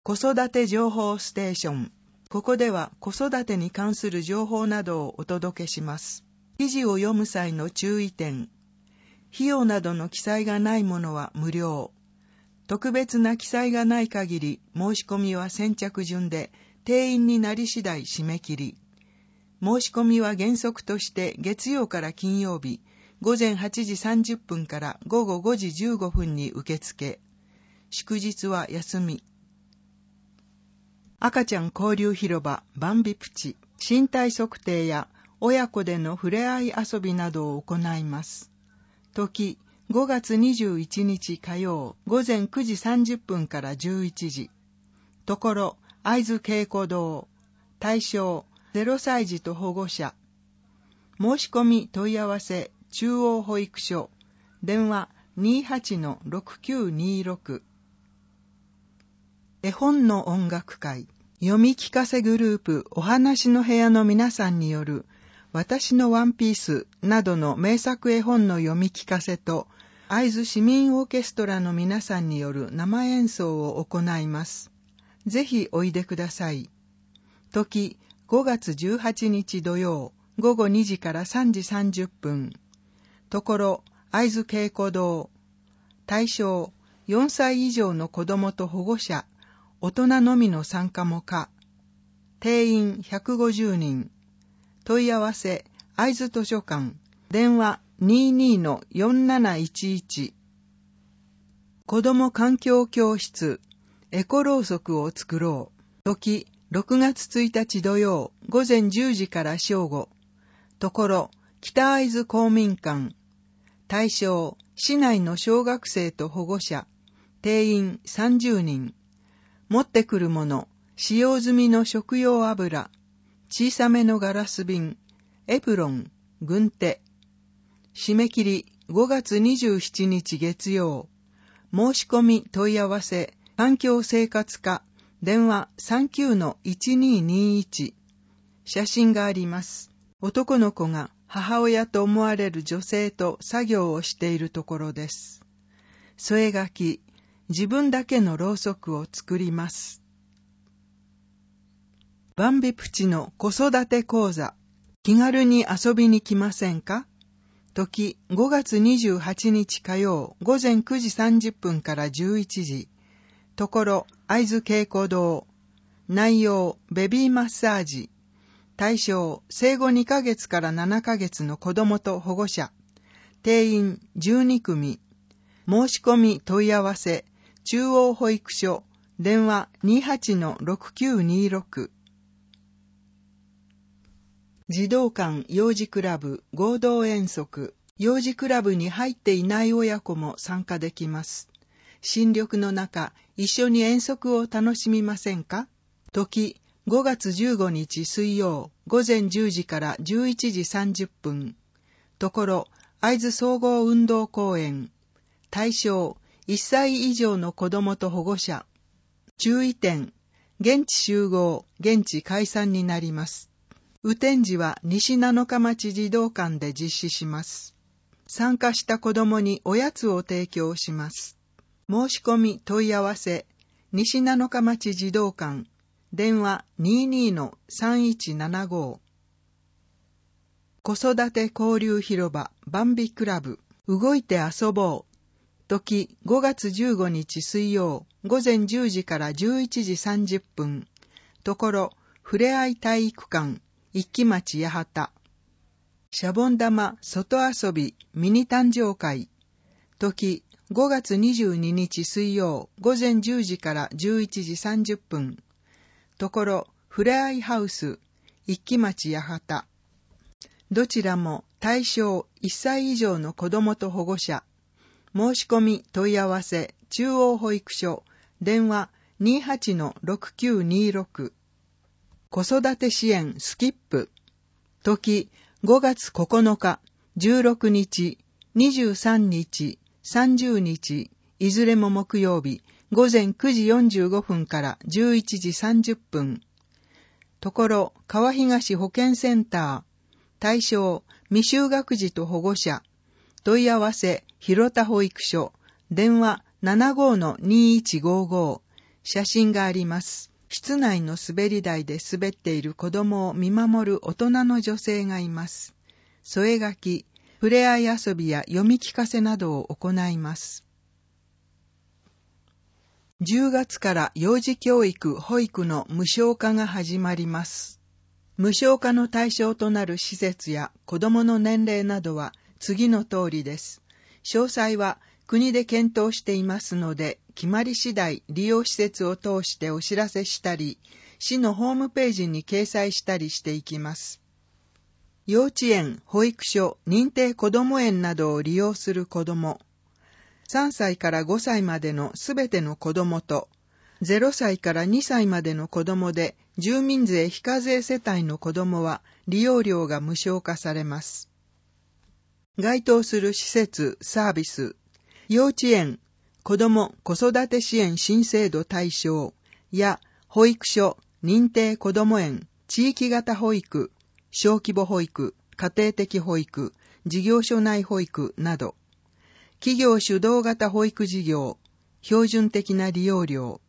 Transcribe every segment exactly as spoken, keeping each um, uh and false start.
子育て情報ステーション。ここでは子育てに関する情報などをお届けします。記事を読む際の注意点。費用などの記載がないものは無料。特別な記載がない限り申し込みは先着順で、定員になり次第締め切り。申し込みは原則として月曜から金曜日、午前はちじさんじゅっぷんから午後ごじじゅうごふんに受付。祝日は休み。赤ちゃん交流広場バンビプチ、身体測定や親子での触れ合い遊びなどを行います。時、ごがつにじゅういちにち火曜、午前くじさんじゅっぷんからじゅういちじ。ところ、会津稽古堂。対象、ゼロさい児と保護者。申し込み問い合わせ、中央保育所。電話 にーはちのろくきゅうにーろく。絵本の音楽会、読み聞かせグループお話の部屋の皆さんによる私のワンピースなどの名作絵本の読み聞かせと会津市民オーケストラの皆さんによる生演奏を行います。ぜひおいでください。時、ごがつじゅうはちにち土曜、ごごにじからさんじさんじゅっぷん。ところ、会津稽古堂。対象、よんさい以上の子どもと保護者。大人のみの参加も可。定員ひゃくごじゅうにん。問い合わせ、会津図書館。電話 にーにーのよんなないちいち。子ども環境教室。エコろうそくを作ろう。時、ろくがつついたち土曜、午前じゅうじから正午。ところ、北会津公民館。対象、市内の小学生と保護者。定員さんじゅうにん。持ってくるもの、使用済みの食用油、小さめのガラス瓶、エプロン、軍手。締め切りごがつにじゅうしちにち月曜。申し込み問い合わせ、環境生活課、電話 さんきゅうのいちにーにーいち。写真があります。男の子が母親と思われる女性と作業をしているところです。添え書き、自分だけのろうそくを作ります。バンビプチの子育て講座。気軽に遊びに来ませんか？時、ごがつにじゅうはちにち火曜、午前くじさんじゅっぷんからじゅういちじ。ところ、会津稽古堂。内容、ベビーマッサージ。対象、生後にかげつからななかげつの子どもと保護者。定員じゅうにくみ。申し込み問い合わせ、中央保育所、電話 にーはちのろくきゅうにーろく。児童館幼児クラブ合同遠足。幼児クラブに入っていない親子も参加できます。新緑の中、一緒に遠足を楽しみませんか？時、ごがつじゅうごにち水曜、午前じゅうじからじゅういちじさんじゅっぷん。ところ、会津総合運動公園。対象、いっさい以上の子どもと保護者。注意点、現地集合、現地解散になります。雨天時は西七日町児童館で実施します。参加した子どもにおやつを提供します。申し込み問い合わせ、西七日町児童館、電話 にーにーのさんいちななご。子育て交流広場バンビクラブ、動いて遊ぼう。時、ごがつじゅうごにち水曜、午前じゅうじからじゅういちじさんじゅっぷん。ところ、ふれあい体育館、一木町八幡。シャボン玉外遊びミニ誕生会。時、ごがつにじゅうににち水曜、午前じゅうじからじゅういちじさんじゅっぷん。ところ、ふれあいハウス、一木町八幡。どちらも対象いっさい以上の子どもと保護者。申し込み問い合わせ、中央保育所、電話 にーはちのろくきゅうにーろく。子育て支援スキップ。時、ごがつここのか、じゅうろくにち、にじゅうさんにち、さんじゅうにち、いずれも木曜日、午前くじよんじゅうごふんからじゅういちじさんじゅっぷん。ところ、川東保健センター。対象、未就学児と保護者。問い合わせ、広田保育所。電話 ななごのにいちごご。 写真があります。室内の滑り台で滑っている子供を見守る大人の女性がいます。添え書き、触れ合い遊びや読み聞かせなどを行います。じゅうがつから幼児教育・保育の無償化が始まります。無償化の対象となる施設や子供の年齢などは次の通りです。詳細は国で検討していますので、決まり次第利用施設を通してお知らせしたり、市のホームページに掲載したりしていきます。幼稚園、保育所、認定こども園などを利用する子ども、さんさいからごさいまでのすべての子どもと、ゼロさいからにさいまでの子どもで住民税非課税世帯の子どもは利用料が無償化されます。該当する施設、サービス、幼稚園、子ども・子育て支援新制度対象や保育所、認定こども園、地域型保育、小規模保育、家庭的保育、事業所内保育など、企業主導型保育事業、標準的な利用料。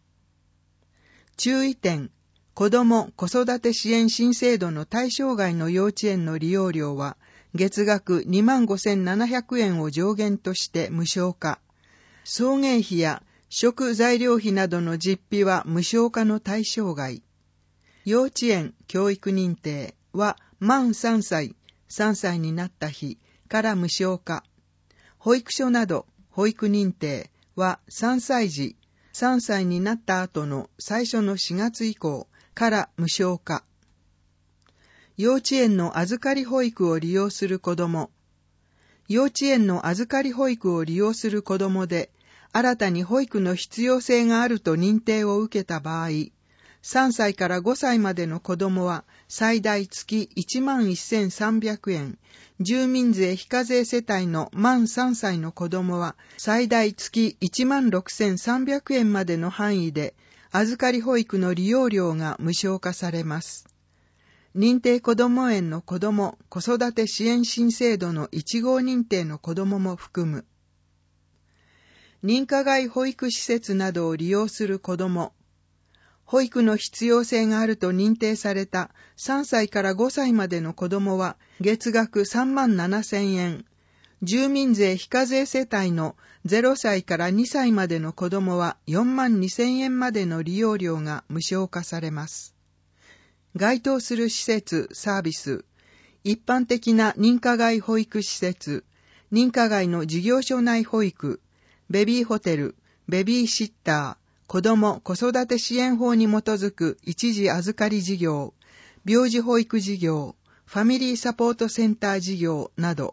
注意点、子ども・子育て支援新制度の対象外の幼稚園の利用料は、月額 にまんごせんななひゃくえんを上限として無償化。送迎費や食材料費などの実費は無償化の対象外。幼稚園教育認定は満さんさい、さんさいになった日から無償化。保育所など保育認定はさんさい児、さんさいになった後の最初のしがつ以降から無償化。幼稚園の預かり保育を利用する子ども。幼稚園の預かり保育を利用する子どもで、新たに保育の必要性があると認定を受けた場合、さんさいからごさいまでの子どもは最大月 いちまんせんさんびゃくえん、住民税非課税世帯の満さんさいの子どもは最大月 いちまんろくせんさんびゃくえんまでの範囲で預かり保育の利用料が無償化されます。認定こども園の子ども・子育て支援新制度のいち号認定の子どもも含む。認可外保育施設などを利用する子ども、保育の必要性があると認定されたさんさいからごさいまでの子どもは月額さんまんななせんえん、住民税非課税世帯のゼロさいからにさいまでの子どもはよんまんにせんえんまでの利用料が無償化されます。該当する施設・サービス、一般的な認可外保育施設、認可外の事業所内保育、ベビーホテル、ベビーシッター、子ども・子育て支援法に基づく一時預かり事業、病児保育事業、ファミリーサポートセンター事業など、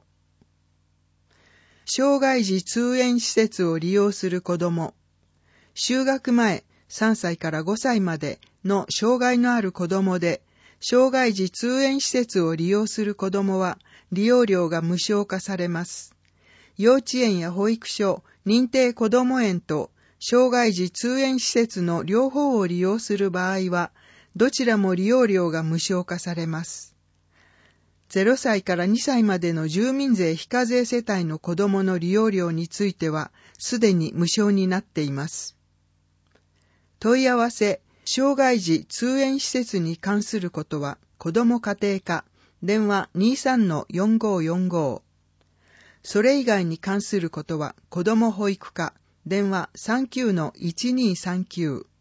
障害児通園施設を利用する子ども、就学前さんさいからごさいまでの障害のある子どもで、障害児通園施設を利用する子どもは利用料が無償化されます。幼稚園や保育所、認定こども園と障害児通園施設の両方を利用する場合は、どちらも利用料が無償化されます。ゼロさいからにさいまでの住民税非課税世帯の子どもの利用料については、すでに無償になっています。問い合わせ、障害児通園施設に関することは、子ども家庭課、電話 にさんのよんごーよんご。それ以外に関することは、子ども保育課、電話 さんきゅうのいちにーさんきゅう。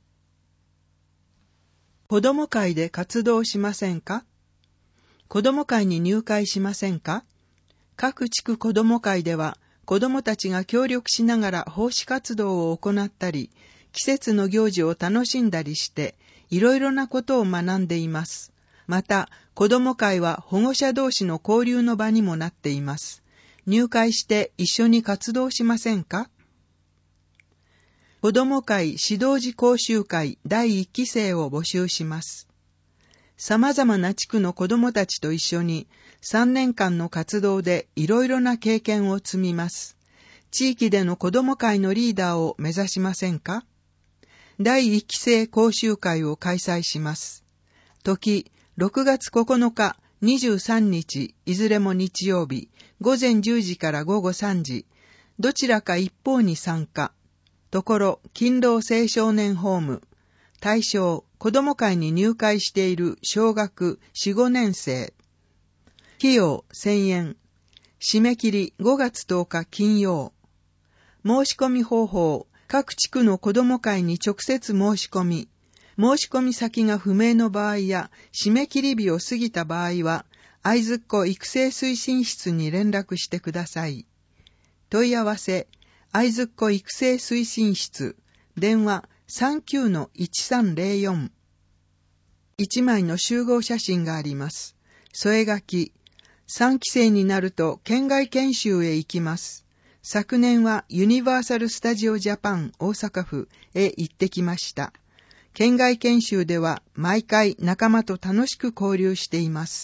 子ども会で活動しませんか？子ども会に入会しませんか？各地区子ども会では、子どもたちが協力しながら奉仕活動を行ったり、季節の行事を楽しんだりして、いろいろなことを学んでいます。また、子ども会は保護者同士の交流の場にもなっています。入会して一緒に活動しませんか？子ども会指導児講習会だいいっきせいを募集します。様々な地区の子どもたちと一緒にさんねんかんの活動でいろいろな経験を積みます。地域での子ども会のリーダーを目指しませんか？だいいっきせい講習会を開催します。時、ろくがつここのか、にじゅうさんにち、いずれも日曜日、ごぜんじゅうじからごごさんじ、どちらか一方に参加。 ところ、勤労青少年ホーム、対象、子ども会に入会している小学よん、ごねん生。費用せんえん。締め切りごがつとおか金曜。申し込み方法、各地区の子ども会に直接申し込み、申し込み先が不明の場合や、締め切り日を過ぎた場合は、愛ずっこ育成推進室に連絡してください。問い合わせ、愛ずっこ育成推進室、電話 さんきゅうのいちさんゼロよん。一枚の集合写真があります。添え書き、さんき生になると県外研修へ行きます。昨年はユニバーサル・スタジオ・ジャパン大阪府へ行ってきました。県外研修では毎回仲間と楽しく交流しています。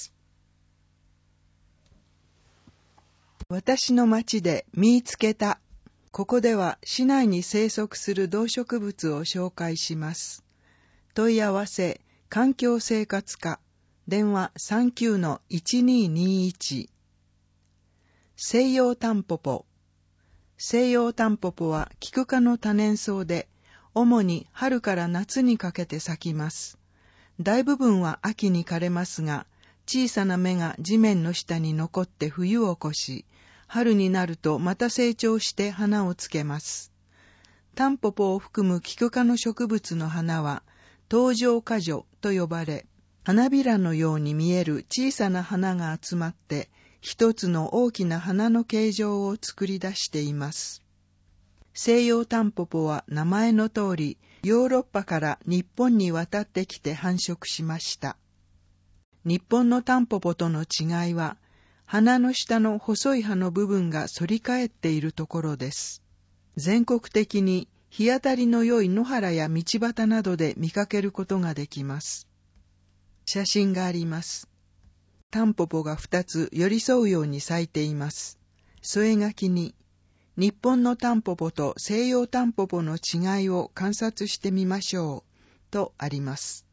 私の町で見つけた。ここでは市内に生息する動植物を紹介します。問い合わせ、環境生活課、電話 さんきゅうのいちににいち。西洋タンポポ。西洋タンポポはキク科の多年草で、主に春から夏にかけて咲きます。大部分は秋に枯れますが、小さな芽が地面の下に残って冬を越し、春になるとまた成長して花をつけます。タンポポを含むキク科の植物の花は、東条花序と呼ばれ、花びらのように見える小さな花が集まって、一つの大きな花の形状を作り出しています。西洋タンポポは名前の通り、ヨーロッパから日本に渡ってきて繁殖しました。日本のタンポポとの違いは、花の下の細い葉の部分が反り返っているところです。全国的に日当たりの良い野原や道端などで見かけることができます。写真があります。タンポポが二つ寄り添うように咲いています。添え書きに、日本のタンポポと西洋タンポポの違いを観察してみましょう、とあります。